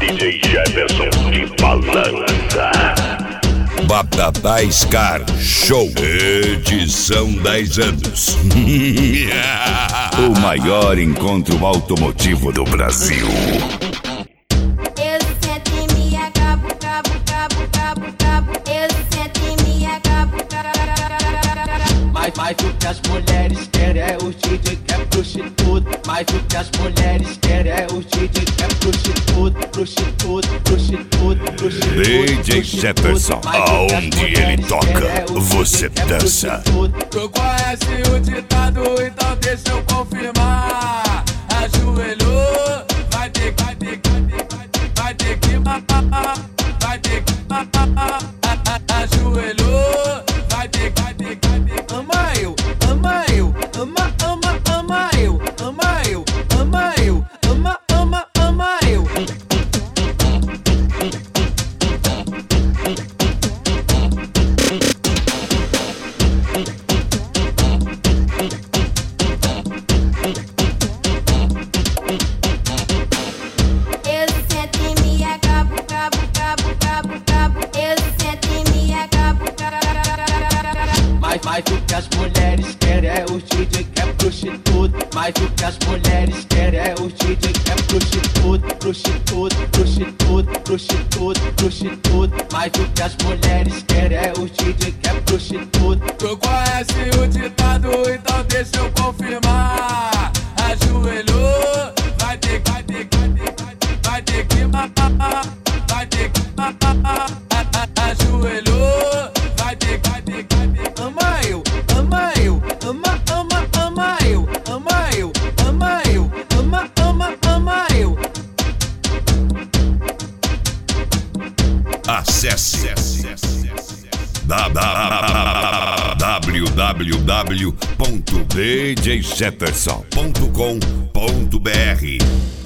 DJ Jefferson de Balança. Batatai Scar Show, edição 10 anos. O maior encontro automotivo do Brasil. Eu sento em mim, acabo, cabo, cabo, cabo, cabo. Eu sento em mim, acabo, Mas o que as mulheres querem é o DJ que é prostituto. Mas o que as mulheres querem é o DJ que é prostituto, prostituto, prostituto, prostituto. DJ Jefferson, aonde ele toca, você dança. Tu conhece o ditado, então deixa eu confirmar. Ajoelhou, vai ter que mamar, vai ter que mamar. Ajoelhou, vai ter que ama eu, ama eu, ama eu, ama eu, ama eu, ama eu. eu sento em mim, acabo, cabo, cabo, cabo, cabo. Eu sento em mim, acabo, Mas o que as mulheres querem é o DJ que é prostituto. Mas o que as mulheres querem é o DJ que é prostituto, prostituto, prostituto, prostituto, prostituto. Mas o que as mulheres querem é o DJ que é prostituto. Tu conhece o ditado, então deixa eu confirmar. Ajoelhou, vai ter que mamar, vai ter que mamar. Ajoelhou, vai ter que ama eu, ama eu, ama eu, ama eu, ama eu, ama eu. Acesse www.djjefferson.com.br